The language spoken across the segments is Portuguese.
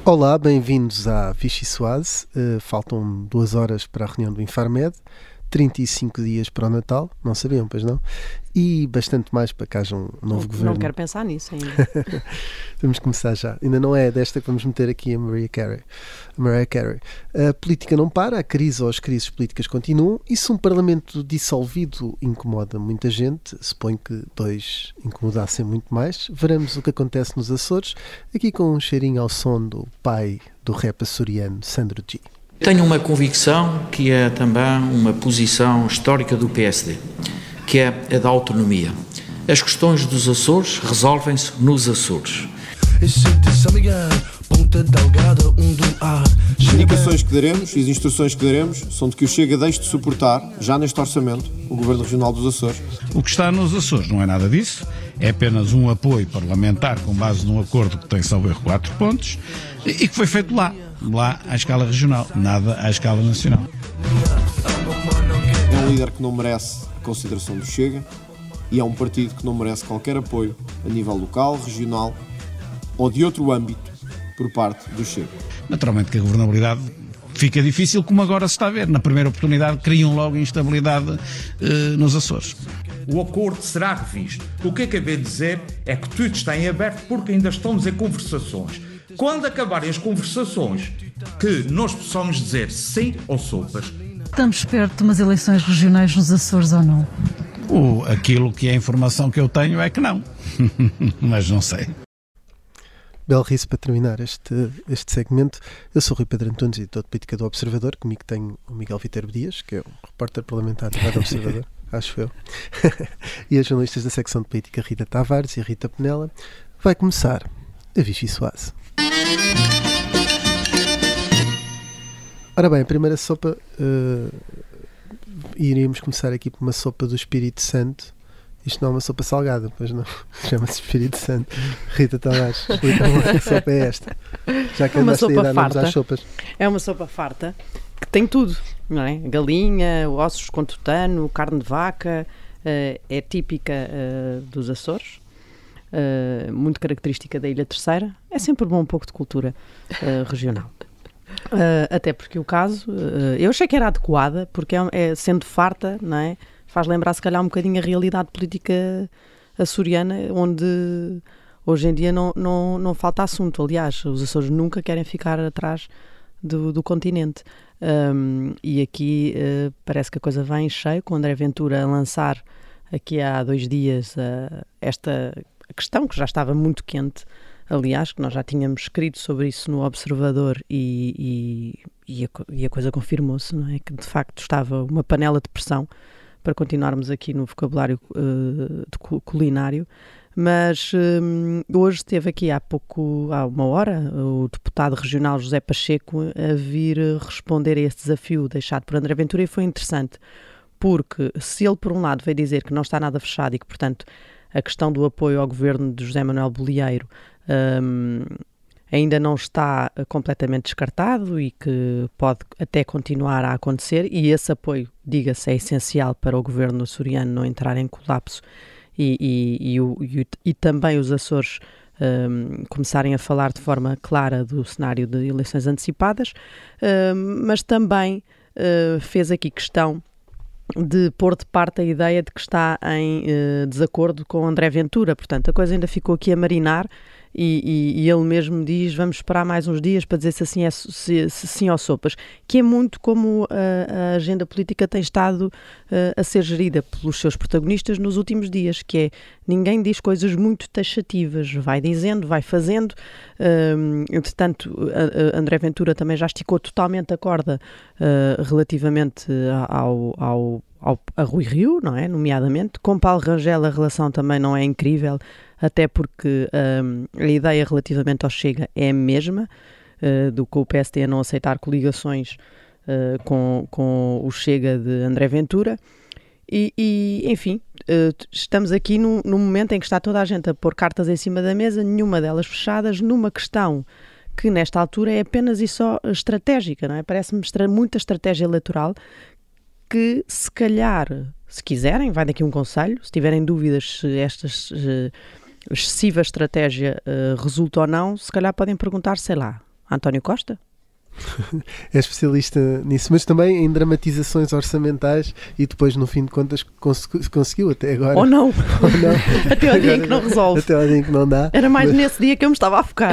Olá, bem-vindos à Vichy Soase. Faltam 2 horas para a reunião do Infarmed, 35 dias para o Natal, não sabiam, pois não? E bastante mais para que haja um novo governo. Não quero pensar nisso ainda. Vamos começar já. Ainda não é desta que vamos meter aqui a Mariah Carey. A política não para, a crise ou as crises políticas continuam, e se um parlamento dissolvido incomoda muita gente, suponho que 2 incomodassem muito mais, veremos o que acontece nos Açores, aqui com um cheirinho ao som do pai do rap açoriano, Sandro G. Tenho uma convicção que é também uma posição histórica do PSD, que é a da autonomia. As questões dos Açores resolvem-se nos Açores. As indicações que daremos e as instruções que daremos são de que o Chega deixe de suportar, já neste orçamento, o Governo Regional dos Açores. O que está nos Açores não é nada disso, é apenas um apoio parlamentar com base num acordo que tem, salvo erro, 4 pontos e que foi feito lá à escala regional, nada à escala nacional. É um líder que não merece a consideração do Chega e é um partido que não merece qualquer apoio a nível local, regional ou de outro âmbito por parte do Chega. Naturalmente que a governabilidade fica difícil, como agora se está a ver. Na primeira oportunidade criam logo instabilidade nos Açores. O acordo será revisto. O que acabei de dizer é que tudo está em aberto porque ainda estamos em conversações. Quando acabarem as conversações, que nós possamos dizer sim ou sopas. Estamos perto de umas eleições regionais nos Açores ou não? Aquilo que é a informação que eu tenho é que não. Mas não sei. Belo riso para terminar este segmento. Eu sou Rui Pedro Antunes, editor de política do Observador. Comigo tenho o Miguel Viterbo Dias, que é um repórter parlamentar do Observador, acho eu. E as jornalistas da secção de política Rita Tavares e Rita Penela. Vai começar a Vichy Soase. Ora bem, a primeira sopa, iríamos começar aqui por uma sopa do Espírito Santo. Isto não é uma sopa salgada, pois não, chama-se Espírito Santo. Rita Tavares, explica-me que sopa é esta. Já que andaste a ir dar nomes às sopas. É uma sopa farta que tem tudo, não é? Galinha, ossos com tutano, carne de vaca, é típica dos Açores. Muito característica da Ilha Terceira. É sempre bom um pouco de cultura regional. Até porque o caso, eu achei que era adequada, porque sendo farta, não é? Faz lembrar se calhar um bocadinho a realidade política açoriana, onde hoje em dia não falta assunto. Aliás, os Açores nunca querem ficar atrás do continente. E aqui parece que a coisa vai em cheio, com o André Ventura a lançar aqui há 2 dias esta questão que já estava muito quente, aliás, que nós já tínhamos escrito sobre isso no Observador e a coisa confirmou-se, não é? Que de facto estava uma panela de pressão para continuarmos aqui no vocabulário culinário, mas hoje esteve aqui há 1 hora, o deputado regional José Pacheco a vir responder a esse desafio deixado por André Ventura, e foi interessante, porque se ele por um lado veio dizer que não está nada fechado e que, portanto, a questão do apoio ao governo de José Manuel Bolieiro ainda não está completamente descartado e que pode até continuar a acontecer, e esse apoio, diga-se, é essencial para o governo açoriano não entrar em colapso e também os Açores começarem a falar de forma clara do cenário de eleições antecipadas, mas também fez aqui questão de pôr de parte a ideia de que está em desacordo com André Ventura. Portanto, a coisa ainda ficou aqui a marinar e ele mesmo diz: vamos esperar mais uns dias para dizer se assim é, se sim ou sopas, que é muito como a agenda política tem estado a ser gerida pelos seus protagonistas nos últimos dias, que é: ninguém diz coisas muito taxativas, vai dizendo, vai fazendo. Entretanto, André Ventura também já esticou totalmente a corda relativamente a Rui Rio, não é? Nomeadamente. Com Paulo Rangel a relação também não é incrível, até porque a ideia relativamente ao Chega é a mesma, do que o PSD a não aceitar coligações com o Chega de André Ventura. E enfim, estamos aqui num momento em que está toda a gente a pôr cartas em cima da mesa, nenhuma delas fechadas, numa questão que nesta altura é apenas e só estratégica, não é? Parece-me muita estratégia eleitoral, que se calhar, se quiserem, vai daqui um conselho, se tiverem dúvidas se esta excessiva estratégia resulta ou não, se calhar podem perguntar, sei lá, António Costa? É especialista nisso, mas também em dramatizações orçamentais e depois, no fim de contas, conseguiu até agora. Ou não? Ou não. Até ao dia em que não resolve. Até ao dia em que não dá. Era mais nesse dia que eu me estava a focar.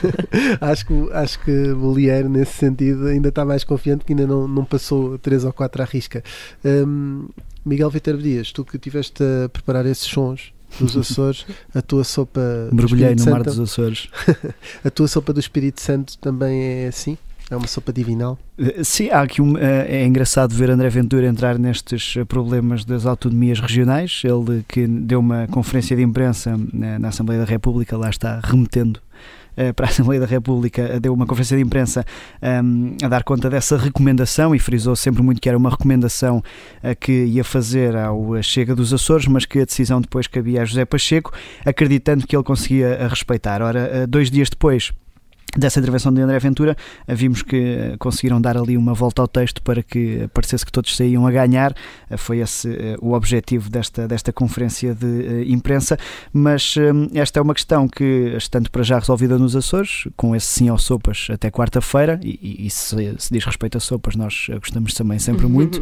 Acho que Bolieiro, nesse sentido, ainda está mais confiante, que ainda não passou 3 ou 4 à risca. Miguel Viterbo Dias, tu que estiveste a preparar esses sons dos Açores, a tua sopa mergulhei do no mar Santo, dos Açores. a tua sopa do Espírito Santo também é assim? É uma sopa divinal? Sim, há aqui é engraçado ver André Ventura entrar nestes problemas das autonomias regionais. Ele que deu uma conferência de imprensa na Assembleia da República, lá está, remetendo para a Assembleia da República, deu uma conferência de imprensa a dar conta dessa recomendação e frisou sempre muito que era uma recomendação que ia fazer ao Chega dos Açores, mas que a decisão depois cabia a José Pacheco, acreditando que ele conseguia respeitar. Ora, 2 dias depois dessa intervenção de André Ventura, vimos que conseguiram dar ali uma volta ao texto para que parecesse que todos saíam a ganhar. Foi esse o objetivo desta conferência de imprensa, mas esta é uma questão que, estando para já resolvida nos Açores, com esse sim ao sopas até quarta-feira, e se diz respeito a sopas, nós gostamos também sempre muito,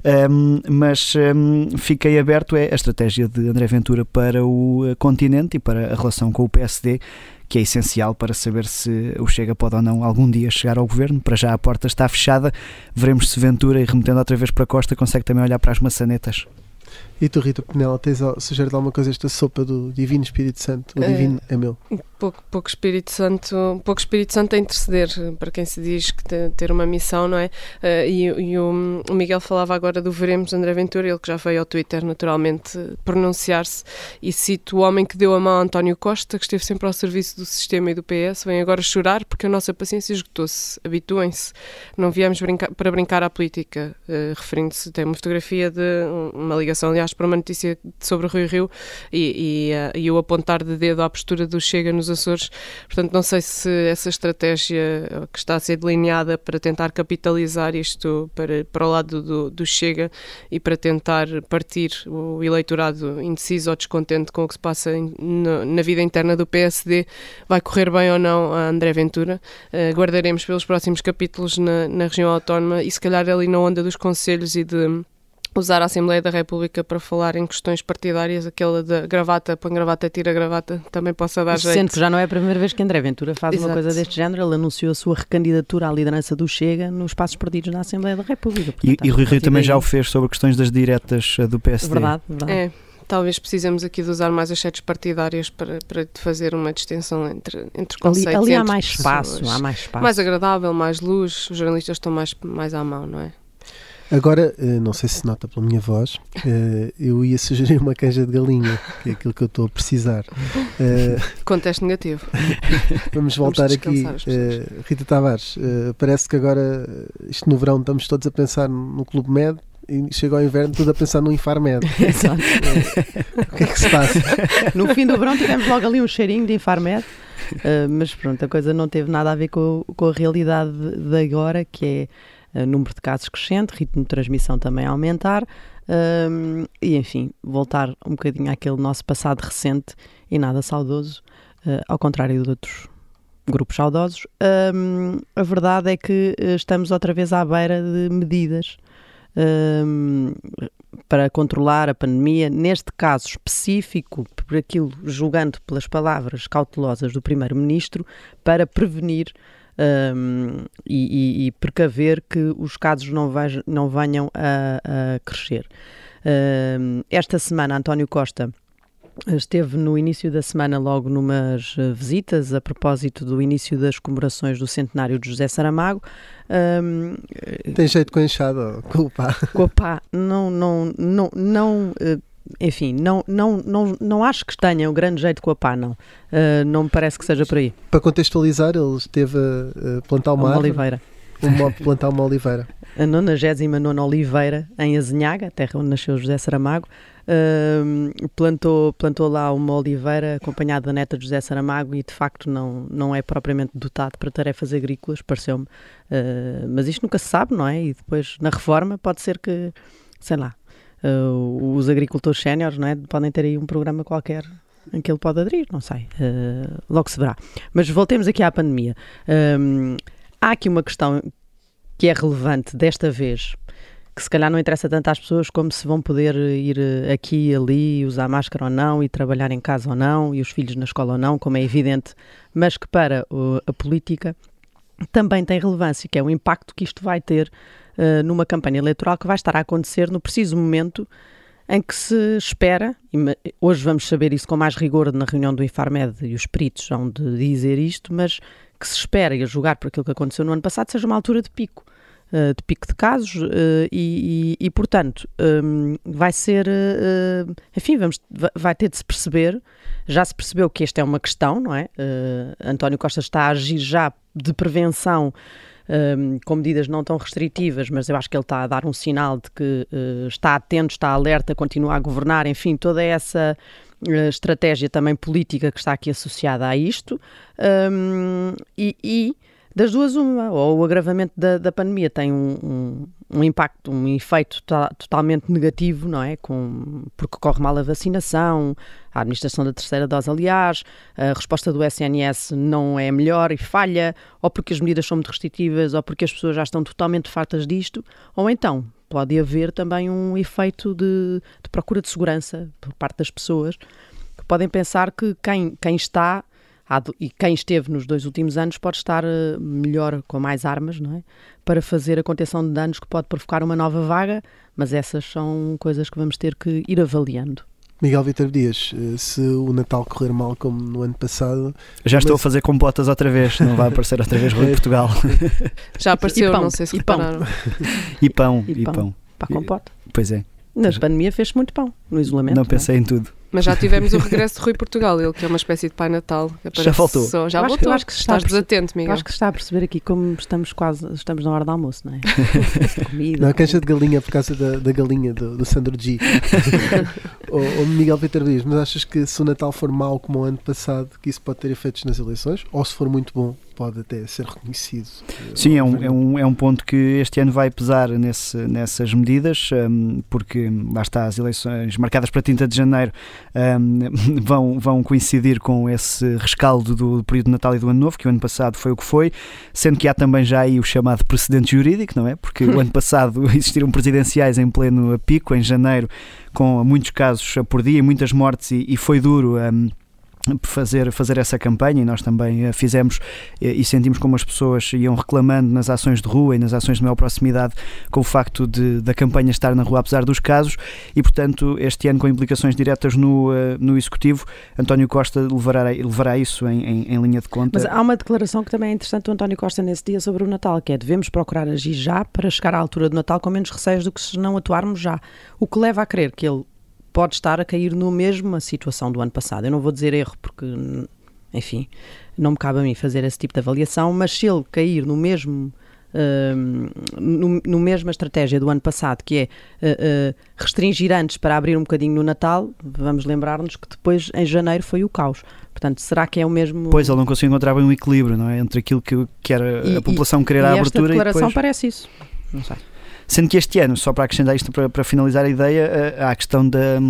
mas fiquei aberto a estratégia de André Ventura para o continente e para a relação com o PSD, que é essencial para saber se o Chega pode ou não algum dia chegar ao governo. Para já a porta está fechada, veremos se Ventura, e remetendo outra vez para Costa, consegue também olhar para as maçanetas. E tu, Rita Penela, sugere alguma coisa esta sopa do Divino Espírito Santo? O Divino é meu. Pouco Espírito Santo a interceder, para quem se diz que ter uma missão, não é? E o Miguel falava agora do veremos André Ventura, ele que já veio ao Twitter naturalmente pronunciar-se, e cito: o homem que deu a mão a António Costa, que esteve sempre ao serviço do sistema e do PS, vem agora chorar porque a nossa paciência esgotou-se. Habituem-se, não viemos para brincar à política. Referindo-se, tem uma fotografia de uma ligação, aliás, para uma notícia sobre o Rui Rio, e o apontar de dedo à postura do Chega nos Açores. Portanto, não sei se essa estratégia que está a ser delineada para tentar capitalizar isto para o lado do Chega e para tentar partir o eleitorado indeciso ou descontente com o que se passa na vida interna do PSD vai correr bem ou não a André Ventura. Guardaremos pelos próximos capítulos na região autónoma, e se calhar ali na onda dos conselhos e de usar a Assembleia da República para falar em questões partidárias, aquela da gravata, põe gravata, tira gravata, também possa dar jeito. Sendo que já não é a primeira vez que André Ventura faz uma coisa deste género. Ele anunciou a sua recandidatura à liderança do Chega nos passos perdidos na Assembleia da República. Portanto, e Rui Rio também já o fez sobre questões das diretas do PSD. Verdade. Talvez precisemos aqui de usar mais as sedes partidárias para fazer uma distinção entre conceitos. Ali há entre mais espaço, pessoas. mais espaço. Mais agradável, mais luz, os jornalistas estão mais à mão, não é? Agora, não sei se nota pela minha voz, eu ia sugerir uma canja de galinha, que é aquilo que eu estou a precisar. Contexto negativo. Vamos voltar aqui. Rita Tavares, parece que agora, isto no verão, estamos todos a pensar no Clube Med, e chega ao inverno tudo a pensar no Infarmed. Exato. O que é que se passa? No fim do verão tivemos logo ali um cheirinho de Infarmed, mas pronto, a coisa não teve nada a ver com a realidade de agora, que é número de casos crescente, ritmo de transmissão também a aumentar, e enfim, voltar um bocadinho àquele nosso passado recente e nada saudoso, ao contrário de outros grupos saudosos. A verdade é que estamos outra vez à beira de medidas para controlar a pandemia, neste caso específico, por aquilo, julgando pelas palavras cautelosas do Primeiro-Ministro, para prevenir e precaver que os casos não venham a crescer. Esta semana, António Costa esteve no início da semana logo numas visitas a propósito do início das comemorações do centenário de José Saramago. Tem jeito com a enxada, com o pá? Com o pá, enfim, não acho que tenha um grande jeito com a pá, não. Não me parece que seja por aí. Para contextualizar, ele esteve a plantar uma árvore. Oliveira. Plantar uma oliveira. A 99ª oliveira em Azinhaga, a terra onde nasceu José Saramago. Plantou lá uma oliveira acompanhada da neta de José Saramago, e de facto não é propriamente dotado para tarefas agrícolas, pareceu-me. Mas isto nunca se sabe, não é? E depois na reforma pode ser que, sei lá, os agricultores séniores, não é? Podem ter aí um programa qualquer em que ele pode aderir, não sei, logo se verá. Mas voltemos aqui à pandemia. Há aqui uma questão que é relevante desta vez, que se calhar não interessa tanto às pessoas como se vão poder ir aqui e ali, usar máscara ou não, e trabalhar em casa ou não, e os filhos na escola ou não, como é evidente, mas que para a política também tem relevância, que é o impacto que isto vai ter numa campanha eleitoral que vai estar a acontecer no preciso momento em que se espera, e hoje vamos saber isso com mais rigor na reunião do Infarmed, e os peritos vão de dizer isto, mas que se espera, e a julgar por aquilo que aconteceu no ano passado, seja uma altura de pico de casos e portanto, vai ser, enfim, vai ter de se perceber, já se percebeu que esta é uma questão, não é? António Costa está a agir já de prevenção com medidas não tão restritivas, mas eu acho que ele está a dar um sinal de que está atento, está alerta, continua a governar, enfim, toda essa estratégia também política que está aqui associada a isto, e das duas uma, ou o agravamento da pandemia tem um impacto, um efeito totalmente negativo, não é? Porque corre mal a vacinação, a administração da terceira dose, aliás, a resposta do SNS não é melhor e falha, ou porque as medidas são muito restritivas, ou porque as pessoas já estão totalmente fartas disto, ou então pode haver também um efeito de procura de segurança por parte das pessoas, que podem pensar que quem está e quem esteve nos 2 últimos anos pode estar melhor, com mais armas, não é? Para fazer a contenção de danos que pode provocar uma nova vaga, mas essas são coisas que vamos ter que ir avaliando. Miguel Vítor Dias, se o Natal correr mal como no ano passado... Já estou a fazer compotas outra vez, não vai aparecer outra vez Rui Portugal. Já apareceu, não sei se repararam. E pão. Para a compota. Pois é. Na pandemia fez-se muito pão, no isolamento. Não pensei em tudo. Mas já tivemos o regresso de Rui Portugal, ele que é uma espécie de Pai Natal. Já voltou. Já voltou. Acho que estás desatento, Miguel. Acho que se está a perceber aqui como estamos na hora do almoço, não é? Comida. Não, a cancha de galinha por causa da galinha do Sandro G. ou Miguel Vítor Dias, mas achas que se o Natal for mau como o ano passado, que isso pode ter efeitos nas eleições? Ou se for muito bom, pode até ser reconhecido? Sim, é um ponto que este ano vai pesar nessas medidas, porque lá está, as eleições marcadas para 30 de janeiro vão coincidir com esse rescaldo do período de Natal e do Ano Novo, que o ano passado foi o que foi, sendo que há também já aí o chamado precedente jurídico, não é? Porque o ano passado existiram presidenciais em pleno pico, em janeiro, com muitos casos por dia, muitas mortes, e foi duro fazer essa campanha, e nós também fizemos e sentimos como as pessoas iam reclamando nas ações de rua e nas ações de maior proximidade com o facto da campanha estar na rua apesar dos casos, e portanto este ano com implicações diretas no Executivo, António Costa levará isso em linha de conta. Mas há uma declaração que também é interessante do António Costa nesse dia sobre o Natal, que é: devemos procurar agir já para chegar à altura do Natal com menos receios do que se não atuarmos já, o que leva a crer que ele pode estar a cair na mesma situação do ano passado. Eu não vou dizer erro porque, enfim, não me cabe a mim fazer esse tipo de avaliação, mas se ele cair no mesma estratégia do ano passado, que é restringir antes para abrir um bocadinho no Natal, vamos lembrar-nos que depois em janeiro foi o caos. Portanto, será que é o mesmo... Pois, ele não conseguiu encontrar bem um equilíbrio, não é? Entre aquilo que era a população querer a abertura e depois... esta declaração parece isso. Não sei. Sendo que este ano, só para acrescentar isto, para finalizar a ideia, há a questão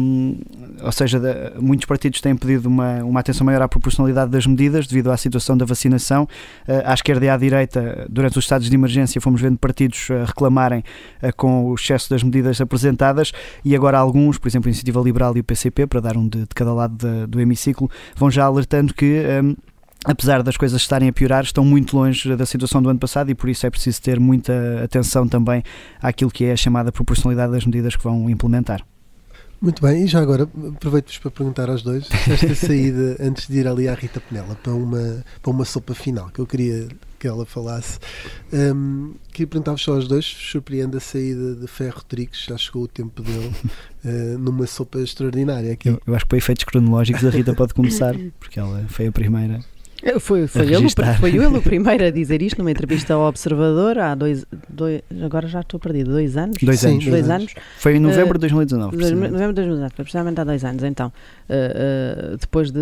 muitos partidos têm pedido uma atenção maior à proporcionalidade das medidas devido à situação da vacinação. À esquerda e à direita, durante os estados de emergência, fomos vendo partidos reclamarem com o excesso das medidas apresentadas, e agora alguns, por exemplo, a Iniciativa Liberal e o PCP, para dar um de cada lado do hemiciclo, vão já alertando que... apesar das coisas estarem a piorar, estão muito longe da situação do ano passado, e por isso é preciso ter muita atenção também àquilo que é a chamada proporcionalidade das medidas que vão implementar. Muito bem, e já agora aproveito-vos para perguntar aos dois esta saída, antes de ir ali à Rita Penela para uma sopa final, que eu queria que ela falasse. Queria perguntar-vos só aos dois: surpreende a saída de Ferro Rodrigues, já chegou o tempo dele, numa sopa extraordinária aqui. Eu acho que por efeitos cronológicos a Rita pode começar, porque ela foi a primeira. Foi ele o primeiro a dizer isto numa entrevista ao Observador há agora já estou perdido, 2 anos? 2 anos. Foi em novembro de 2019. Novembro de 2019, precisamente há 2 anos. Então, depois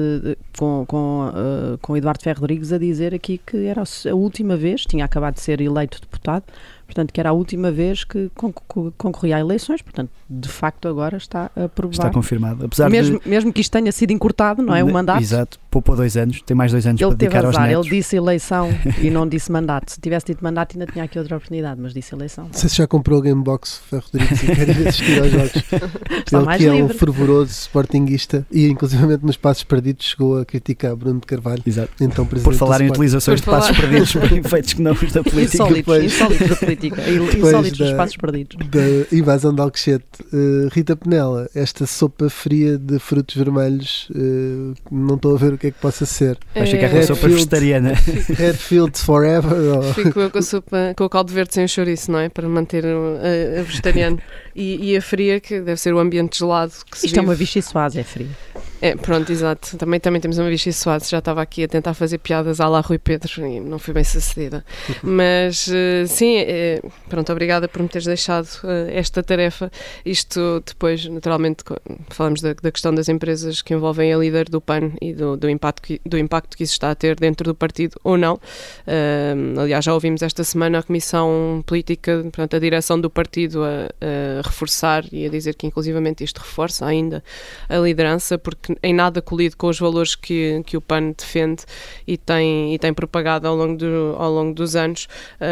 com o Eduardo Ferro Rodrigues a dizer aqui que era a última vez, tinha acabado de ser eleito deputado, portanto, que era a última vez que concorria a eleições, portanto, de facto agora está a provar. Está confirmado. Apesar mesmo que isto tenha sido encurtado, não é? O mandato. Exato, poupou 2 anos, tem mais 2 anos ele para dedicar aos netos. Ele disse eleição e não disse mandato. Se tivesse dito mandato ainda tinha aqui outra oportunidade, mas disse eleição. Não sei se já comprou o Gamebox, Ferro Rodrigues, e quer ir assistir aos jogos. Está ele mais que livre. É um fervoroso sportinguista e inclusivamente nos passos perdidos chegou a criticar Bruno de Carvalho. Exato. Então, por falar em utilizações de passos perdidos para efeitos que não os da política. Insólitos da política. Insólitos dos passos perdidos. Da invasão de Alcochete. Rita Penela, esta sopa fria de frutos vermelhos, não estou a ver o que é que possa ser. Acho que é uma sopa vegetariana. Redfield Forever. Fico eu com o caldo verde sem o chouriço, não é? Para manter a vegetariano. E a fria, que deve ser o ambiente gelado que se Isto é vive. uma Vichy Soase, é frio. Pronto, exato. Também temos uma Vichy Soase. Já estava aqui a tentar fazer piadas à la Rui Pedro e não fui bem sucedida. Mas, sim, pronto, obrigada por me teres deixado esta tarefa. Isto depois, naturalmente, falamos da questão das empresas que envolvem a líder do PAN e do impacto que isso está a ter dentro do partido ou não. Aliás, já ouvimos esta semana a Comissão Política, portanto, a direção do partido a reforçar e a dizer que inclusivamente isto reforça ainda a liderança, porque em nada colido com os valores que o PAN defende e tem propagado ao longo dos anos.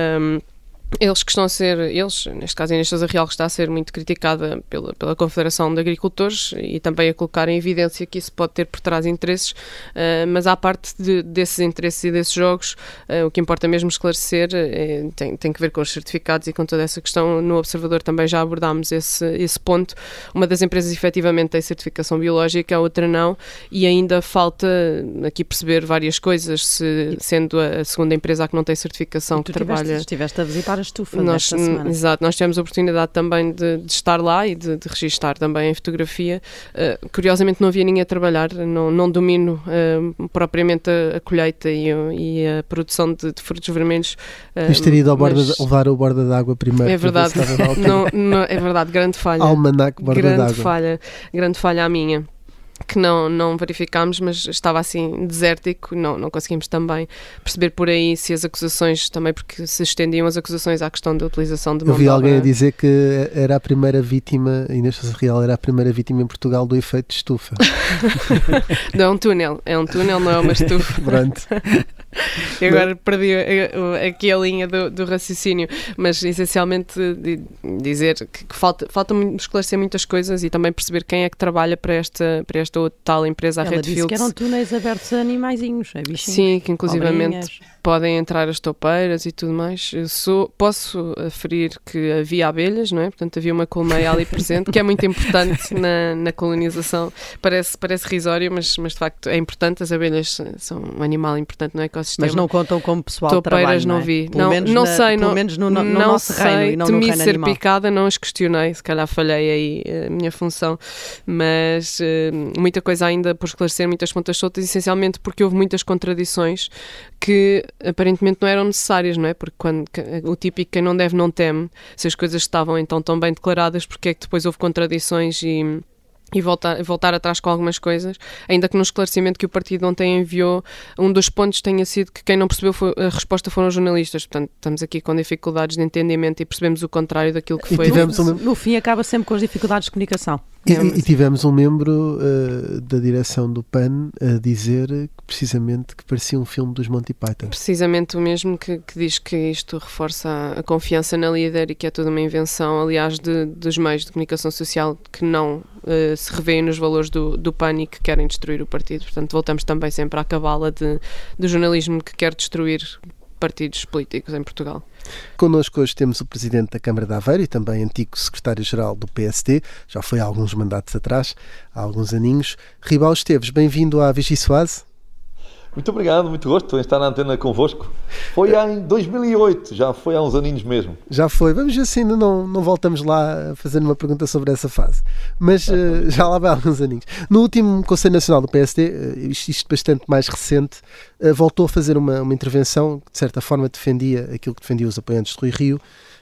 Eles que estão a ser, neste caso a Inês Sousa Real, que está a ser muito criticada pela Confederação de Agricultores e também a colocar em evidência que isso pode ter por trás interesses, mas à parte desses interesses e desses jogos, o que importa mesmo esclarecer tem que ver com os certificados e com toda essa questão. No Observador também já abordámos esse ponto. Uma das empresas efetivamente tem certificação biológica, a outra não, e ainda falta aqui perceber várias coisas, sendo a segunda empresa a que não tem certificação que trabalha. Estiveste a visitar a estufa nesta semana. Exato, nós tivemos a oportunidade também de estar lá e de registar também em fotografia. Curiosamente não havia ninguém a trabalhar, não domino propriamente a colheita e a produção de frutos vermelhos. Isto teria ido levar o borda d'água primeiro. É verdade, é verdade, grande falha. Almanac borda d'água. Grande falha a minha. Que não verificámos, mas estava assim desértico, não conseguimos também perceber por aí se as acusações, também porque se estendiam as acusações à questão da utilização de mão de obra. Eu vi alguém a dizer que era a primeira vítima, Inês Sousa Real era a primeira vítima em Portugal do efeito de estufa. Não é um túnel, não é uma estufa. Pronto. E agora perdi aqui a linha do raciocínio, mas essencialmente dizer que falta esclarecer muitas coisas e também perceber quem é que trabalha para esta tal empresa, a Redfield. Ela disse que eram túneis abertos a animaizinhos, é bichinhos. Sim, que inclusivamente podem entrar as toupeiras e tudo mais. Posso aferir que havia abelhas, não é? Portanto, havia uma colmeia ali presente, que é muito importante na colonização. Parece risório, mas de facto é importante. As abelhas são um animal importante no ecossistema. Mas não contam como pessoal de toupeiras trabalho, não vi. Pelo menos no nosso reino e não no reino animal. Temi ser picada, não os questionei. Se calhar falhei aí a minha função. Mas muita coisa ainda por esclarecer, muitas pontas soltas, essencialmente porque houve muitas contradições que aparentemente não eram necessárias, não é? Porque o típico quem não deve não teme, se as coisas estavam então tão bem declaradas, porque é que depois houve contradições e voltar atrás com algumas coisas, ainda que no esclarecimento que o partido ontem enviou, um dos pontos tenha sido que quem não percebeu a resposta foram os jornalistas. Portanto, estamos aqui com dificuldades de entendimento e percebemos o contrário daquilo que foi. No fim acaba sempre com as dificuldades de comunicação. E tivemos um membro da direção do PAN a dizer precisamente que parecia um filme dos Monty Python. Precisamente o mesmo que diz que isto reforça a confiança na líder e que é toda uma invenção, aliás, dos meios de comunicação social que não se revêem nos valores do PAN e que querem destruir o partido. Portanto, voltamos também sempre à cabala do jornalismo que quer destruir partidos políticos em Portugal. Connosco hoje temos o Presidente da Câmara de Aveiro e também antigo Secretário-Geral do PSD, já foi há alguns mandatos atrás, há alguns aninhos. Ribal Esteves, bem-vindo à Vichy Soase. Muito obrigado, muito gosto em estar na antena convosco. Foi em 2008, já foi há uns aninhos mesmo. Já foi, vamos ver se ainda não voltamos lá a fazer uma pergunta sobre essa fase. Mas já lá vai há alguns aninhos. No último Conselho Nacional do PSD, isto bastante mais recente, voltou a fazer uma intervenção que de certa forma defendia aquilo que defendia os apoiantes de Rui Rio.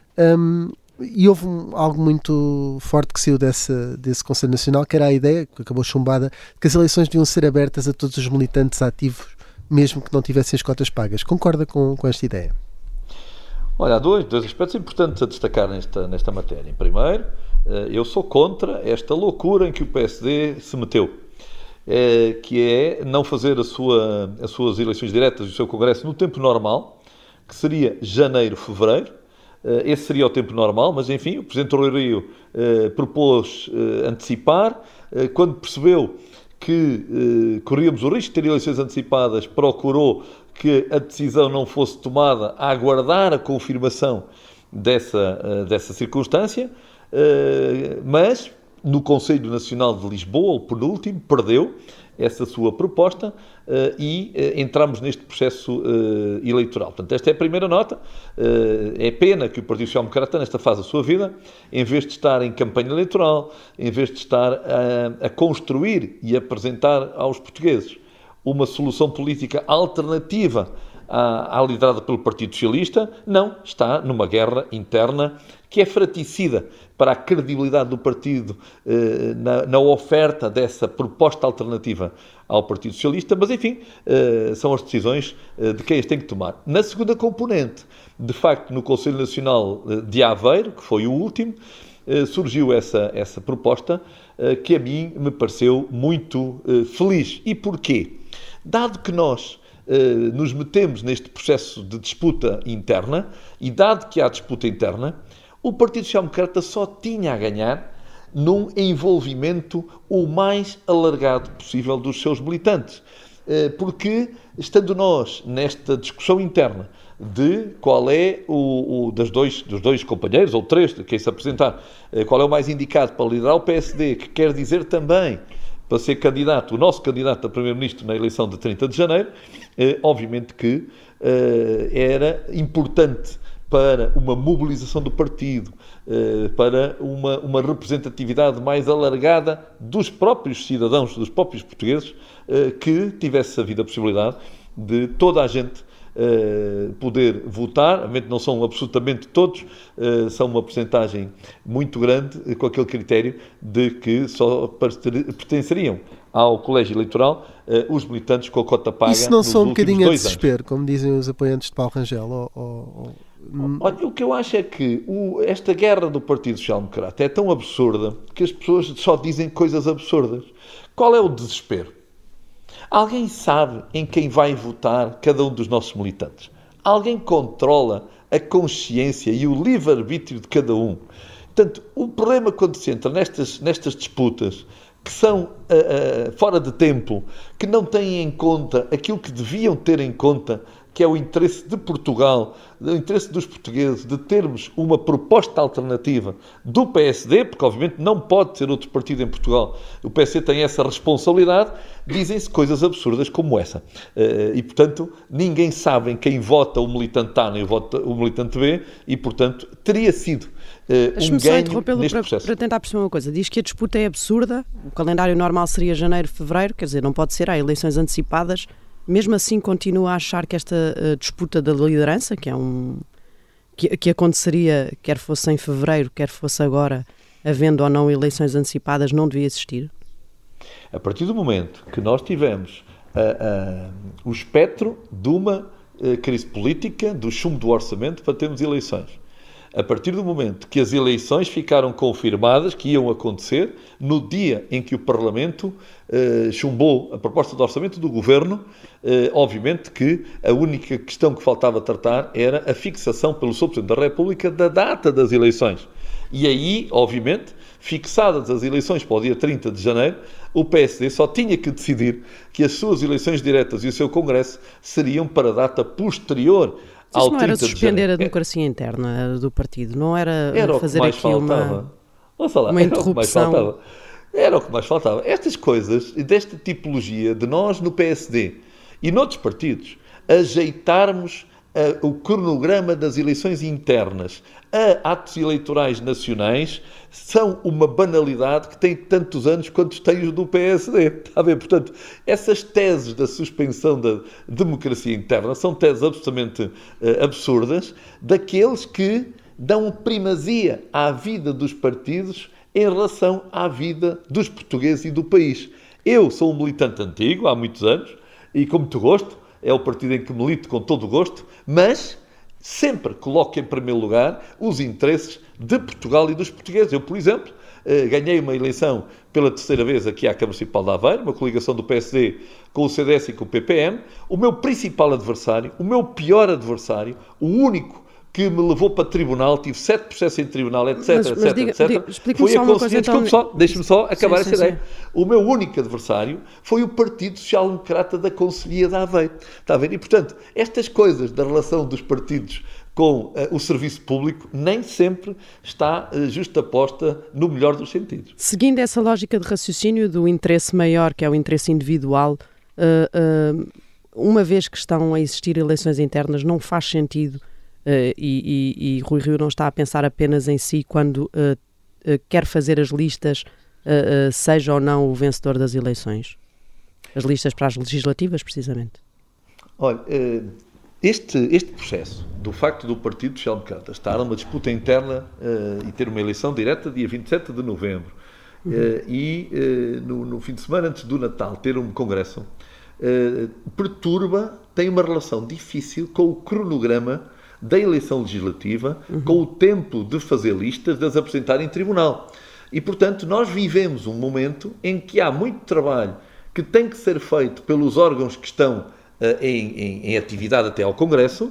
E houve algo muito forte que saiu desse Conselho Nacional, que era a ideia, que acabou chumbada, que as eleições deviam ser abertas a todos os militantes ativos, mesmo que não tivessem as cotas pagas. Concorda com esta ideia? Olha, há dois aspectos importantes a destacar nesta matéria. Primeiro, eu sou contra esta loucura em que o PSD se meteu, que é não fazer as suas eleições diretas e o seu congresso no tempo normal, que seria janeiro, fevereiro. Esse seria o tempo normal, mas enfim, o Presidente Rui Rio propôs antecipar. Quando percebeu que corríamos o risco de ter eleições antecipadas, procurou que a decisão não fosse tomada a aguardar a confirmação dessa circunstância, mas no Conselho Nacional de Lisboa, o penúltimo, perdeu essa sua proposta e entramos neste processo eleitoral. Portanto, esta é a primeira nota. É pena que o Partido Social Democrata, nesta fase da sua vida, em vez de estar em campanha eleitoral, em vez de estar a construir e apresentar aos portugueses uma solução política alternativa à liderada pelo Partido Socialista, não, está numa guerra interna que é fraticida para a credibilidade do partido na oferta dessa proposta alternativa ao Partido Socialista, mas enfim, são as decisões de quem as tem que tomar. Na segunda componente, de facto, no Conselho Nacional de Aveiro, que foi o último, surgiu essa proposta que a mim me pareceu muito feliz. E porquê? Dado que nós nos metemos neste processo de disputa interna e dado que há disputa interna, o Partido Social Democrata só tinha a ganhar num envolvimento o mais alargado possível dos seus militantes. Porque, estando nós nesta discussão interna de qual é dos dois companheiros, ou três, de quem se apresentar, qual é o mais indicado para liderar o PSD, que quer dizer também para ser candidato, o nosso candidato a Primeiro-Ministro na eleição de 30 de janeiro, obviamente que era importante para uma mobilização do partido, para uma representatividade mais alargada dos próprios cidadãos, dos próprios portugueses, que tivesse havido a possibilidade de toda a gente poder votar. Obviamente não são absolutamente todos, são uma percentagem muito grande, com aquele critério de que só pertenceriam ao colégio eleitoral os militantes com a cota paga. Isso não são um bocadinho a anos. desespero, como dizem os apoiantes de Paulo Rangel? Olha, o que eu acho é que esta guerra do Partido Social Democrata é tão absurda que as pessoas só dizem coisas absurdas. Qual é o desespero? Alguém sabe em quem vai votar cada um dos nossos militantes? Alguém controla a consciência e o livre-arbítrio de cada um? Portanto, o problema quando se entra nestas disputas que são fora de tempo, que não têm em conta aquilo que deviam ter em conta, que é o interesse de Portugal, o interesse dos portugueses, de termos uma proposta alternativa do PSD, porque obviamente não pode ser outro partido em Portugal. O PSD tem essa responsabilidade, dizem-se coisas absurdas como essa. E, portanto, ninguém sabe em quem vota o militante A nem vota o militante B e, portanto, teria sido um ganho neste processo. Para tentar perceber uma coisa, diz que a disputa é absurda, o calendário normal seria janeiro, fevereiro, quer dizer, não pode ser, há eleições antecipadas. Mesmo assim, continua a achar que esta disputa da liderança, que aconteceria, quer fosse em fevereiro, quer fosse agora, havendo ou não eleições antecipadas, não devia existir? A partir do momento que nós tivemos o espectro de uma crise política, do chumbo do orçamento para termos eleições, a partir do momento que as eleições ficaram confirmadas que iam acontecer, no dia em que o Parlamento chumbou a proposta de orçamento do Governo, obviamente que a única questão que faltava tratar era a fixação pelo Sr. Presidente da República da data das eleições. E aí, obviamente, fixadas as eleições para o dia 30 de janeiro, o PSD só tinha que decidir que as suas eleições diretas e o seu Congresso seriam para a data posterior. Isso não era suspender a democracia interna do partido, não era fazer aqui uma interrupção. Era o que mais faltava. Estas coisas, desta tipologia, de nós no PSD e noutros partidos, ajeitarmos o cronograma das eleições internas a atos eleitorais nacionais, são uma banalidade que tem tantos anos quanto tem os do PSD. Está a ver? Portanto, essas teses da suspensão da democracia interna são teses absolutamente absurdas, daqueles que dão primazia à vida dos partidos em relação à vida dos portugueses e do país. Eu sou um militante antigo, há muitos anos, e com muito gosto, é o partido em que milito com todo o gosto, mas sempre coloca em primeiro lugar os interesses de Portugal e dos portugueses. Eu, por exemplo, ganhei uma eleição pela terceira vez aqui à Câmara Municipal de Aveiro, uma coligação do PSD com o CDS e com o PPM. O meu principal adversário, o meu pior adversário, o único que me levou para tribunal, tive 7 processos em tribunal, etc, foi a Conselheira... Deixe-me só acabar essa ideia. O meu único adversário foi o Partido Social Democrata da Conselhia de Aveiro. Está a ver? E, portanto, estas coisas da relação dos partidos com o serviço público nem sempre está justaposta no melhor dos sentidos. Seguindo essa lógica de raciocínio do interesse maior, que é o interesse individual, uma vez que estão a existir eleições internas, não faz sentido, e Rui Rio não está a pensar apenas em si quando quer fazer as listas, seja ou não o vencedor das eleições? As listas para as legislativas, precisamente. Olha, este processo, do facto do Partido Social Democrata estar numa disputa interna e ter uma eleição direta dia 27 de novembro, no fim de semana antes do Natal ter um congresso, tem uma relação difícil com o cronograma da eleição legislativa, com o tempo de fazer listas, de as apresentar em tribunal. E, portanto, nós vivemos um momento em que há muito trabalho que tem que ser feito pelos órgãos que estão em atividade até ao Congresso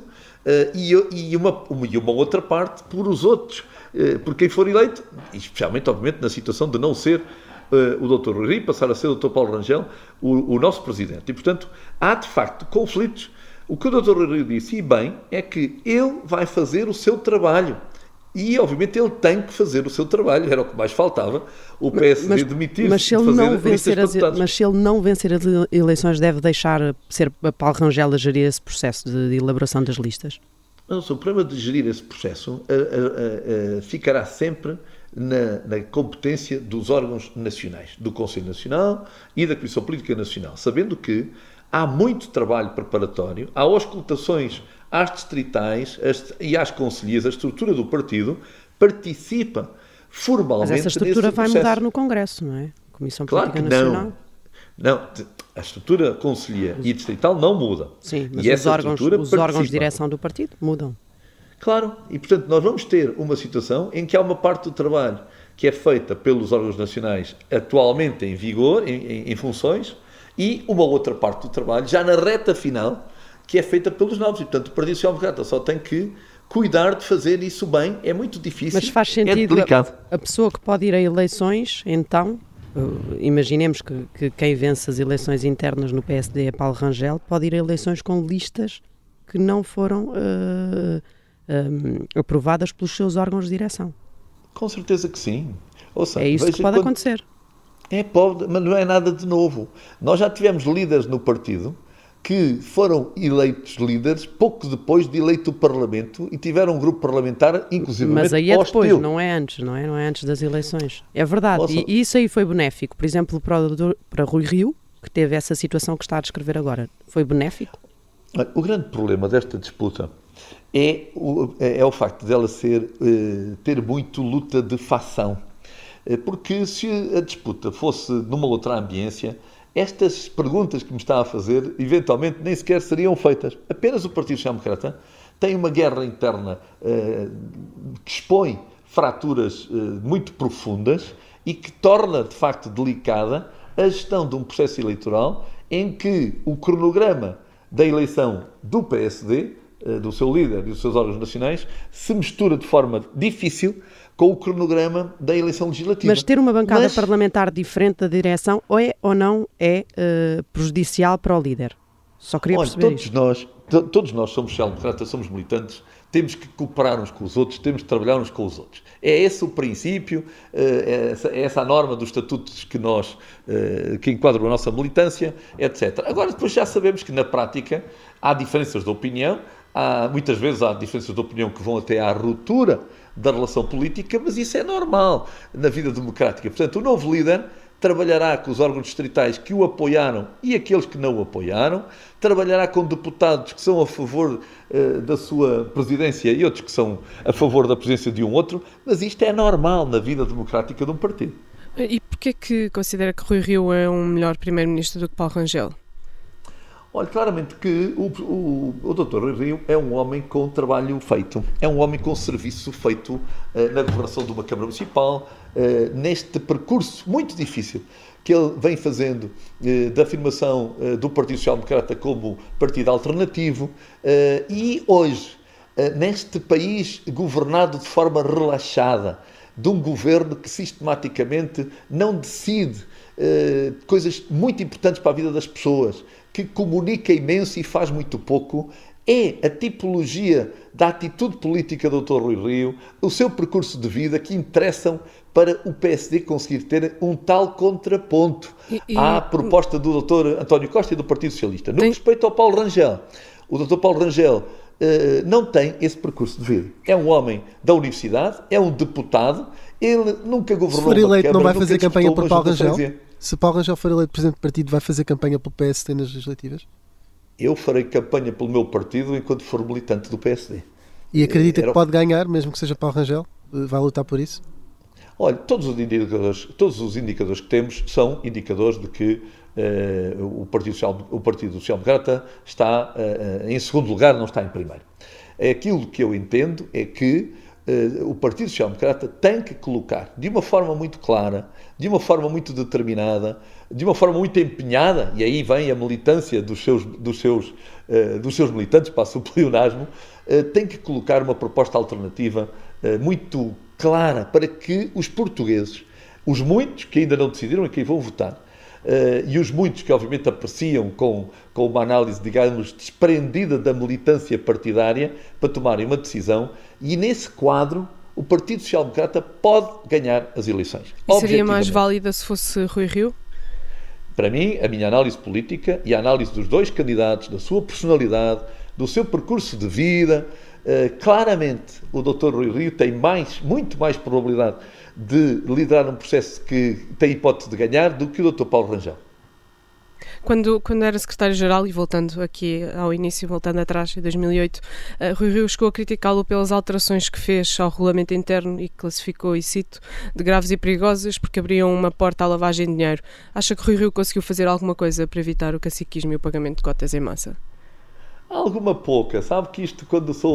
e uma outra parte por os outros, por quem for eleito, e especialmente, obviamente, na situação de não ser o Dr. Rui Rio, passar a ser o Dr. Paulo Rangel, o nosso Presidente. E, portanto, há, de facto, conflitos. O que o Dr. Rui Rio disse, e bem, é que ele vai fazer o seu trabalho. E, obviamente, ele tem que fazer o seu trabalho. Era o que mais faltava. O PSD demitir-se mas se ele não vencer as eleições, deve deixar ser Paulo Rangel a gerir esse processo de elaboração das listas? Não, o problema de gerir esse processo ficará sempre na competência dos órgãos nacionais, do Conselho Nacional e da Comissão Política Nacional, sabendo que há muito trabalho preparatório, há auscultações às distritais e às conselhias, a estrutura do partido participa formalmente. Mas essa estrutura vai mudar no Congresso, não é? Comissão Política Nacional. Não, a estrutura conselhia e distrital não muda. Sim, mas os órgãos de direção do partido mudam. Claro, e portanto nós vamos ter uma situação em que há uma parte do trabalho que é feita pelos órgãos nacionais atualmente em vigor, em funções, e uma outra parte do trabalho, já na reta final, que é feita pelos novos. E, portanto, o Partido Social Democrata só tem que cuidar de fazer isso bem. É muito difícil, mas faz sentido, é delicado. A pessoa que pode ir a eleições, então, imaginemos que quem vence as eleições internas no PSD é Paulo Rangel, pode ir a eleições com listas que não foram aprovadas pelos seus órgãos de direção. Com certeza que sim. Ou seja, é isso que pode acontecer. Pode, mas não é nada de novo. Nós já tivemos líderes no partido que foram eleitos líderes pouco depois de eleito o Parlamento e tiveram um grupo parlamentar, inclusive hostil. Mas aí é depois, não é antes, não é antes das eleições. É verdade, e isso aí foi benéfico. Por exemplo, para Rui Rio, que teve essa situação que está a descrever agora, foi benéfico? O grande problema desta disputa é o facto dela ter muito luta de facção. Porque se a disputa fosse numa outra ambiência, estas perguntas que me está a fazer, eventualmente, nem sequer seriam feitas. Apenas o Partido Social Democrata tem uma guerra interna que expõe fraturas muito profundas e que torna, de facto, delicada a gestão de um processo eleitoral em que o cronograma da eleição do PSD, do seu líder e dos seus órgãos nacionais, se mistura de forma difícil com o cronograma da eleição legislativa. Mas ter uma bancada parlamentar diferente da direção ou não é prejudicial para o líder? Só queria perceber todos nós somos social-democratas, somos militantes, temos que cooperar uns com os outros, temos que trabalhar uns com os outros. É esse o princípio, é essa a norma dos estatutos que enquadram a nossa militância, etc. Agora, depois já sabemos que na prática há diferenças de opinião, muitas vezes há diferenças de opinião que vão até à ruptura da relação política, mas isso é normal na vida democrática. Portanto, o novo líder trabalhará com os órgãos distritais que o apoiaram e aqueles que não o apoiaram, trabalhará com deputados que são a favor da sua presidência e outros que são a favor da presidência de um outro, mas isto é normal na vida democrática de um partido. E porquê que considera que Rui Rio é um melhor primeiro-ministro do que Paulo Rangel? Olha, claramente que o Dr. Rui Rio é um homem com trabalho feito, é um homem com serviço feito na governação de uma Câmara Municipal, neste percurso muito difícil que ele vem fazendo da afirmação do Partido Social Democrata como partido alternativo e hoje, neste país governado de forma relaxada, de um governo que sistematicamente não decide coisas muito importantes para a vida das pessoas, que comunica imenso e faz muito pouco, é a tipologia da atitude política do Dr. Rui Rio, o seu percurso de vida, que interessam para o PSD conseguir ter um tal contraponto à proposta do Dr. António Costa e do Partido Socialista. No respeito ao Paulo Rangel, o Dr. Paulo Rangel não tem esse percurso de vida. É um homem da universidade, é um deputado, ele nunca governou uma Câmara. Se for eleito, não vai fazer campanha por Paulo Rangel? Se Paulo Rangel for eleito presidente do partido, vai fazer campanha pelo PSD nas legislativas? Eu farei campanha pelo meu partido enquanto for militante do PSD. E acredita que pode ganhar, mesmo que seja Paulo Rangel? Vai lutar por isso? Olha, todos os indicadores que temos são indicadores de que o Partido Social Democrata está em segundo lugar, não está em primeiro. Aquilo que eu entendo é que o Partido Social Democrata tem que colocar de uma forma muito clara, de uma forma muito determinada, de uma forma muito empenhada, e aí vem a militância dos seus militantes, passa o pleonasmo, tem que colocar uma proposta alternativa muito clara para que os portugueses, os muitos que ainda não decidiram em quem vão votar, e os muitos que obviamente apreciam com uma análise, digamos, desprendida da militância partidária para tomarem uma decisão, e nesse quadro o Partido Social Democrata pode ganhar as eleições. E seria mais válida se fosse Rui Rio? Para mim, a minha análise política e a análise dos dois candidatos, da sua personalidade, do seu percurso de vida, claramente o Dr. Rui Rio tem muito mais probabilidade de liderar um processo que tem hipótese de ganhar do que o Dr. Paulo Rangel. Quando era secretário-geral, e voltando aqui ao início, voltando atrás, em 2008, Rui Rio chegou a criticá-lo pelas alterações que fez ao regulamento interno e que classificou, e cito, de graves e perigosas porque abriam uma porta à lavagem de dinheiro. Acha que Rui Rio conseguiu fazer alguma coisa para evitar o caciquismo e o pagamento de cotas em massa? Alguma pouca. Sabe que isto,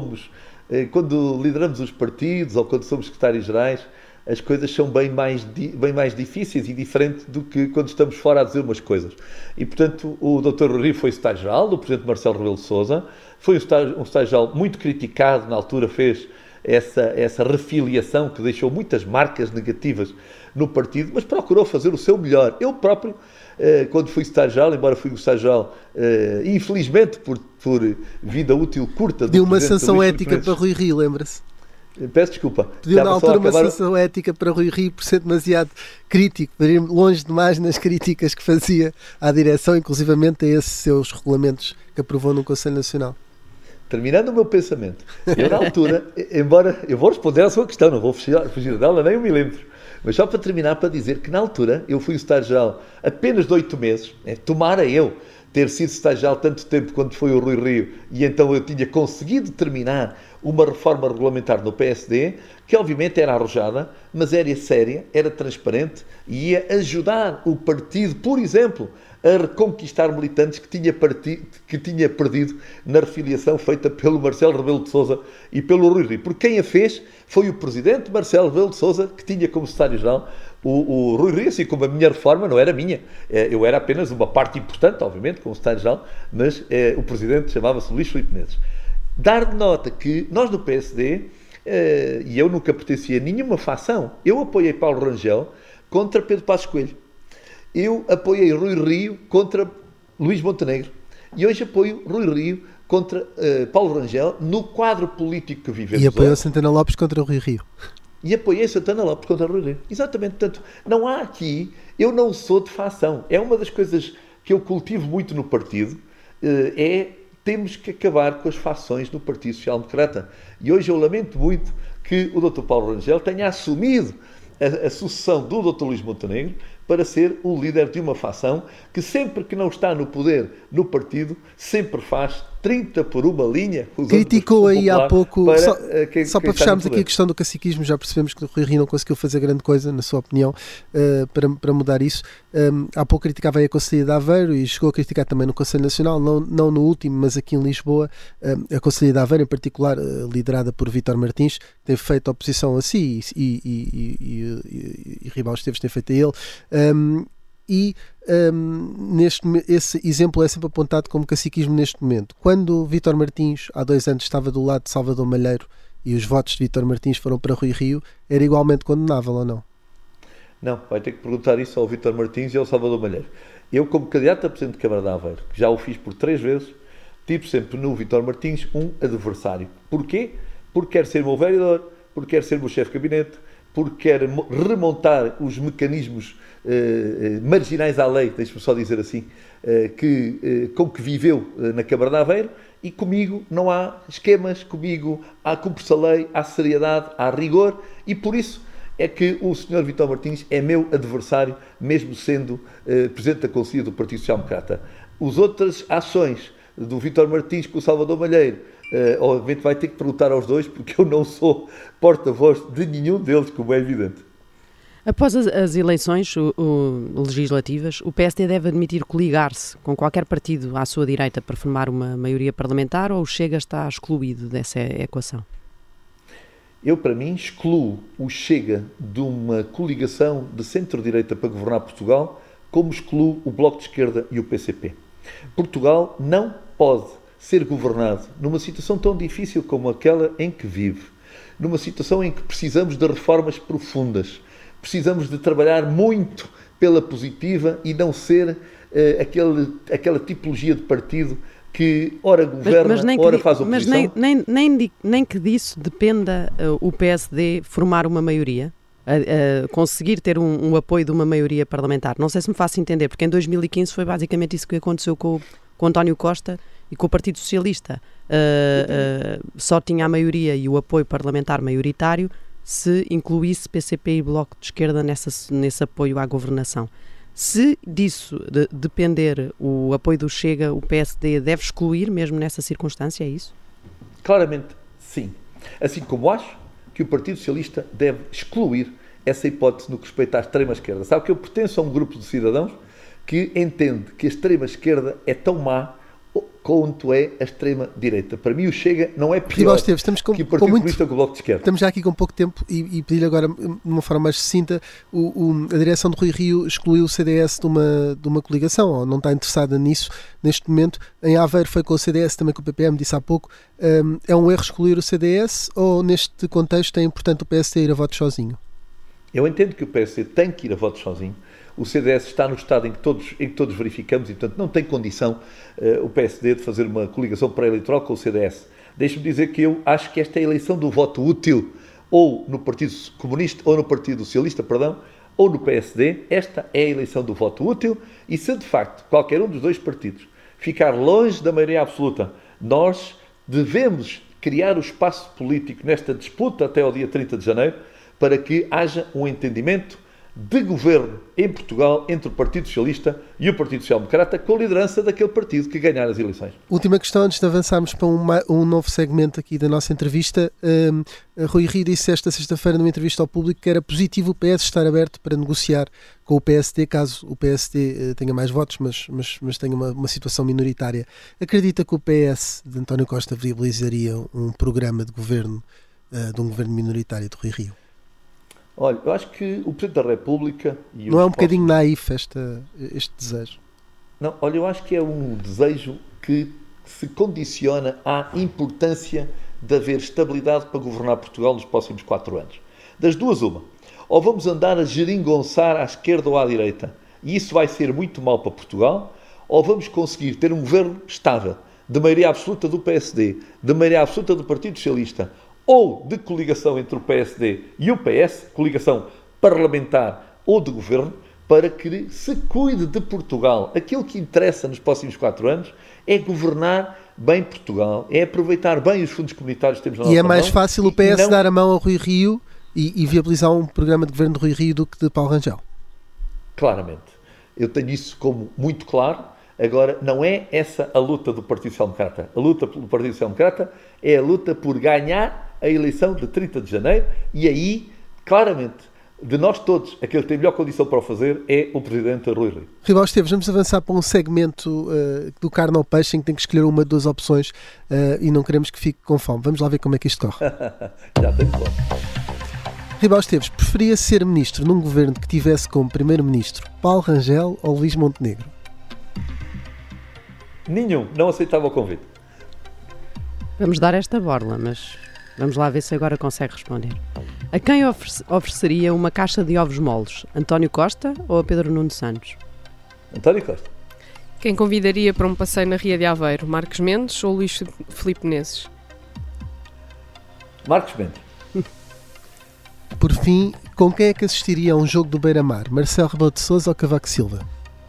quando lideramos os partidos ou quando somos secretários-gerais, as coisas são bem mais difíceis e diferentes do que quando estamos fora a dizer umas coisas. E, portanto, o Dr. Rui Rio foi secretário-geral do Presidente Marcelo Rebelo de Sousa, foi um secretário-geral muito criticado, na altura fez essa refiliação que deixou muitas marcas negativas no partido, mas procurou fazer o seu melhor. Eu próprio, quando fui secretário-geral, embora fui secretário-geral, infelizmente por vida útil curta... Deu uma sanção ética para Rui Rio, lembra-se? Peço desculpa. Pediu na altura uma sanção ética para Rui Rio por ser demasiado crítico, para ir longe demais nas críticas que fazia à direção, inclusivamente a esses seus regulamentos que aprovou no Conselho Nacional. Terminando o meu pensamento, eu na altura, embora eu vou responder à sua questão, não vou fugir dela nem um milímetro, mas só para terminar, para dizer que na altura eu fui o secretário-geral apenas de 8 meses, tomara eu ter sido secretário-geral tanto tempo quanto foi o Rui Rio, e então eu tinha conseguido terminar uma reforma regulamentar no PSD, que obviamente era arrojada, mas era séria, era transparente e ia ajudar o partido, por exemplo, a reconquistar militantes que tinha perdido na refiliação feita pelo Marcelo Rebelo de Sousa e pelo Rui Rio. Porque quem a fez foi o presidente Marcelo Rebelo de Sousa, que tinha como secretário-geral o Rui Rio, assim como a minha reforma não era minha. Eu era apenas uma parte importante, obviamente, como secretário-geral, mas o presidente chamava-se Luís Filipe Menezes. Dar de nota que nós no PSD, e eu nunca pertencia a nenhuma facção, eu apoiei Paulo Rangel contra Pedro Passos Coelho. Eu apoiei Rui Rio contra Luís Montenegro. E hoje apoio Rui Rio contra Paulo Rangel no quadro político que vivemos. E apoiou Santana Lopes contra Rui Rio. E apoiei Santana Lopes contra Rui Rio. Exatamente. Portanto, não há aqui... Eu não sou de facção. É uma das coisas que eu cultivo muito no partido, temos que acabar com as fações no Partido Social Democrata. E hoje eu lamento muito que o Dr. Paulo Rangel tenha assumido a sucessão do Dr. Luís Montenegro para ser o líder de uma facção que sempre que não está no poder no partido, sempre faz 30 por uma linha. Criticou aí há pouco, só para fecharmos aqui a questão do caciquismo, já percebemos que o Rui Rio não conseguiu fazer grande coisa, na sua opinião, para mudar isso. Há pouco criticava aí a Conselhia de Aveiro e chegou a criticar também no Conselho Nacional, não no último, mas aqui em Lisboa, a Conselhia de Aveiro, em particular, liderada por Vítor Martins, tem feito oposição a si e Ribal Esteves tem feito a ele. Esse exemplo é sempre apontado como caciquismo neste momento. Quando Vítor Martins, há 2 anos, estava do lado de Salvador Malheiro e os votos de Vítor Martins foram para Rui Rio, era igualmente condenável ou não? Não, vai ter que perguntar isso ao Vítor Martins e ao Salvador Malheiro. Eu, como candidato a Presidente de Câmara de Aveiro, que já o fiz por 3 vezes, tive sempre no Vítor Martins um adversário. Porquê? Porque quer ser meu vereador, porque quer ser meu chefe de gabinete, porque quer remontar os mecanismos marginais à lei, deixe-me só dizer assim, com que viveu na Câmara de Aveiro, e comigo não há esquemas, comigo há cumpre-se a lei, há seriedade, há rigor, e por isso é que o Sr. Vítor Martins é meu adversário, mesmo sendo Presidente da Conselhia do Partido Social Democrata. As outras ações do Vítor Martins com o Salvador Malheiro, obviamente vai ter que perguntar aos dois, porque eu não sou porta-voz de nenhum deles, como é evidente. Após as eleições legislativas, o PSD deve admitir coligar-se com qualquer partido à sua direita para formar uma maioria parlamentar, ou o Chega está excluído dessa equação? Eu, para mim, excluo o Chega de uma coligação de centro-direita para governar Portugal, como excluo o Bloco de Esquerda e o PCP. Portugal não pode ser governado numa situação tão difícil como aquela em que vive, numa situação em que precisamos de reformas profundas, precisamos de trabalhar muito pela positiva e não ser aquela tipologia de partido que ora governa, ora faz oposição. Mas nem que disso dependa o PSD formar uma maioria, conseguir ter um apoio de uma maioria parlamentar. Não sei se me faço entender, porque em 2015 foi basicamente isso que aconteceu com António Costa e com o Partido Socialista. Só tinha a maioria e o apoio parlamentar maioritário se incluísse PCP e Bloco de Esquerda nesse apoio à governação. Se disso depender o apoio do Chega, o PSD deve excluir mesmo nessa circunstância, é isso? Claramente sim. Assim como acho que o Partido Socialista deve excluir essa hipótese no que respeita à extrema-esquerda. Sabe que eu pertenço a um grupo de cidadãos que entende que a extrema-esquerda é tão má quanto é a extrema-direita. Para mim o Chega não é pior que o Partido Comunista com o Bloco de Esquerda. Estamos já aqui com pouco tempo e pedir agora, de uma forma mais sucinta, a direção de Rui Rio excluiu o CDS de uma coligação, ou não está interessada nisso neste momento. Em Aveiro foi com o CDS, também com o PPM, disse há pouco. É um erro excluir o CDS, ou neste contexto é importante o PSD ir a votos sozinho? Eu entendo que o PSD tem que ir a votos sozinho. O CDS está no estado em que todos verificamos e, portanto, não tem condição o PSD de fazer uma coligação pré-eleitoral com o CDS. Deixe-me dizer que eu acho que esta é a eleição do voto útil, ou no Partido Comunista, ou no Partido Socialista, ou no PSD. Esta é a eleição do voto útil e, se de facto qualquer um dos dois partidos ficar longe da maioria absoluta, nós devemos criar o espaço político nesta disputa até ao dia 30 de janeiro para que haja um entendimento de governo em Portugal entre o Partido Socialista e o Partido Social Democrata, com a liderança daquele partido que ganhar as eleições. Última questão, antes de avançarmos para um novo segmento aqui da nossa entrevista. Rui Rio disse esta sexta-feira numa entrevista ao Público que era positivo o PS estar aberto para negociar com o PSD, caso o PSD tenha mais votos, mas tenha uma situação minoritária. Acredita que o PS de António Costa viabilizaria um programa de governo, de um governo minoritário de Rui Rio? Olha, eu acho que o Presidente da República... Não é um bocadinho naif este desejo? Não, olha, eu acho que é um desejo que se condiciona à importância de haver estabilidade para governar Portugal nos próximos 4 anos. Das duas, uma. Ou vamos andar a geringonçar à esquerda ou à direita, e isso vai ser muito mal para Portugal, ou vamos conseguir ter um governo estável, de maioria absoluta do PSD, de maioria absoluta do Partido Socialista, ou de coligação entre o PSD e o PS, coligação parlamentar ou de governo, para que se cuide de Portugal. Aquilo que interessa nos próximos 4 anos é governar bem Portugal, é aproveitar bem os fundos comunitários que temos na nossa mão. E é mais fácil o PS dar a mão ao Rui Rio e viabilizar um programa de governo de Rui Rio do que de Paulo Rangel? claramente. Eu tenho isso como muito claro. Agora, não é essa a luta do Partido Social Democrata. A luta pelo Partido Social Democrata é a luta por ganhar a eleição de 30 de janeiro e aí, claramente, de nós todos, aquele que tem melhor condição para o fazer é o Presidente Rui Rio. Ribal Esteves, vamos avançar para um segmento do carne ao peixe em que tem que escolher uma de duas opções e não queremos que fique com fome. Vamos lá ver como é que isto corre. Já tenho fome. Ribal Esteves, preferia ser ministro num governo que tivesse como primeiro-ministro Paulo Rangel ou Luís Montenegro? Nenhum, não aceitava o convite. Vamos dar esta borla, mas vamos lá ver se agora consegue responder. A quem ofereceria uma caixa de ovos moles? António Costa ou a Pedro Nuno Santos? António Costa. Quem convidaria para um passeio na Ria de Aveiro? Marcos Mendes ou Luís Filipe Menezes? Marcos Mendes. Por fim, com quem é que assistiria a um jogo do Beira-Mar? Marcelo Rebelo de Sousa ou Cavaco Silva?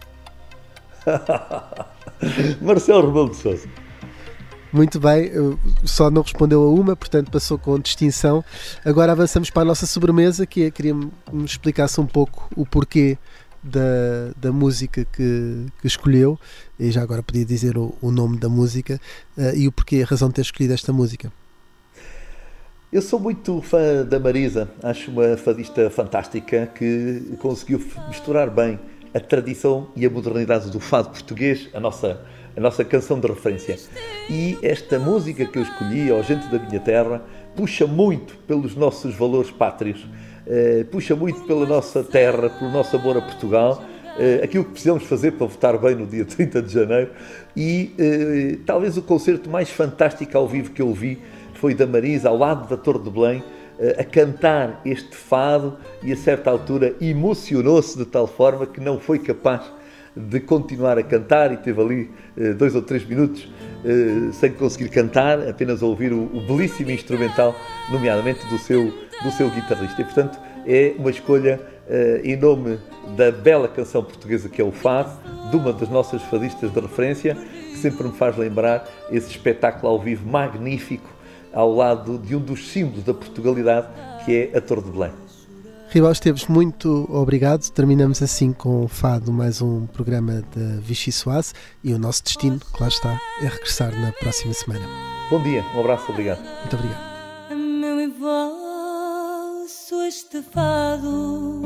Marcelo Rebelo de Sousa. Muito bem, só não respondeu a uma, portanto passou com distinção. Agora avançamos para a nossa sobremesa, que é, queria me explicasse um pouco o porquê da música que escolheu, e já agora podia dizer o nome da música e o porquê, a razão de ter escolhido esta música. Eu sou muito fã da Marisa, acho uma fadista fantástica que conseguiu misturar bem a tradição e a modernidade do fado português, a nossa canção de referência. E esta música que eu escolhi, Ó Gente da Minha Terra, puxa muito pelos nossos valores pátrios, puxa muito pela nossa terra, pelo nosso amor a Portugal, aquilo que precisamos fazer para votar bem no dia 30 de janeiro. E talvez o concerto mais fantástico ao vivo que eu vi foi da Marisa, ao lado da Torre de Belém, a cantar este fado e a certa altura emocionou-se de tal forma que não foi capaz de continuar a cantar e teve ali 2 ou 3 minutos sem conseguir cantar, apenas ouvir o belíssimo instrumental, nomeadamente do seu guitarrista. E, portanto, é uma escolha em nome da bela canção portuguesa que é o fado, de uma das nossas fadistas de referência, que sempre me faz lembrar esse espetáculo ao vivo magnífico ao lado de um dos símbolos da Portugalidade, que é a Torre de Belém. Ribal Esteves, muito obrigado. Terminamos assim com o fado, mais um programa da Vichy Soase, e o nosso destino, que lá está, é regressar na próxima semana. Bom dia, um abraço, obrigado. Muito obrigado. Meu e vosso este fado,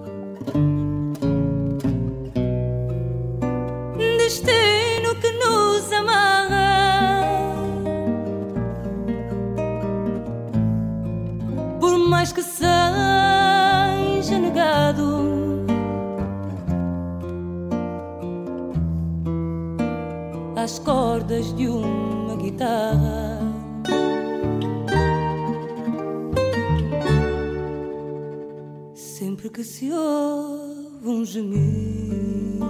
destino que nos amarra, por mais que seja negado, às cordas de uma guitarra. Sempre que se ouve um gemido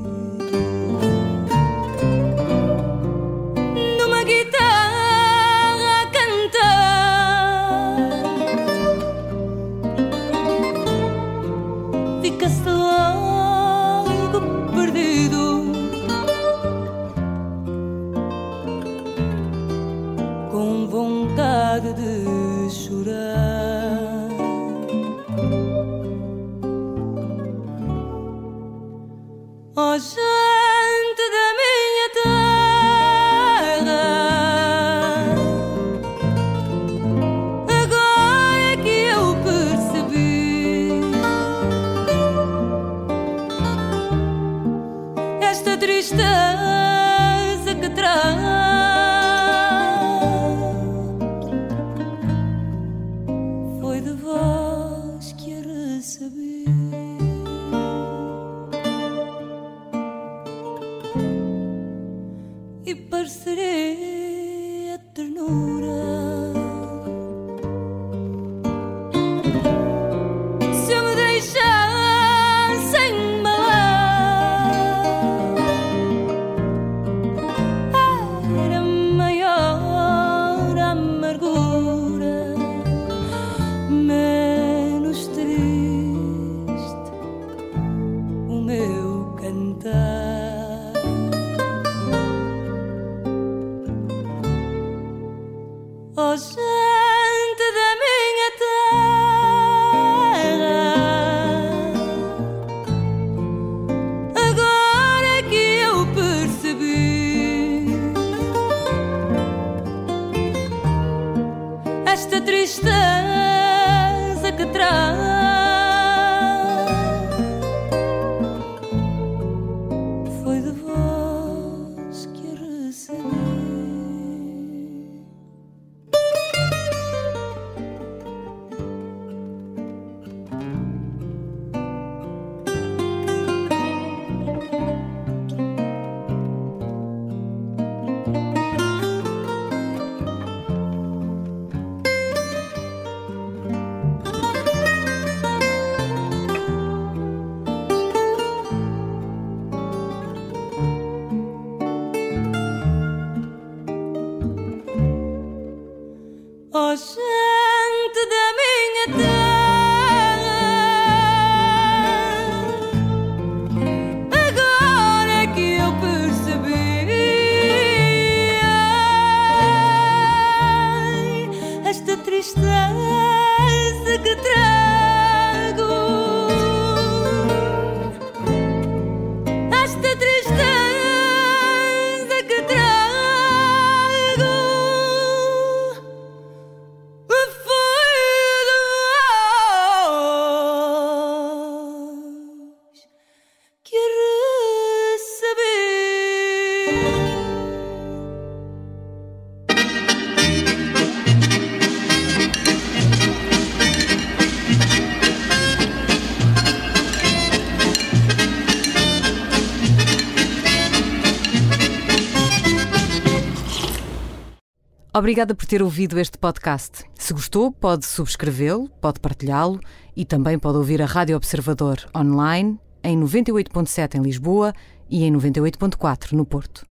numa guitarra a cantar, fica-se logo perdido, com vontade de chorar. Ó gente da minha terra, agora é que eu percebi esta tristeza que traz. Foi de vós que a recebi. E parecerei a ternura se eu me deixasse embalar. Era maior a amargura, menos triste Obrigada por ter ouvido este podcast. Se gostou, pode subscrevê-lo, pode partilhá-lo e também pode ouvir a Rádio Observador online em 98.7 em Lisboa e em 98.4 no Porto.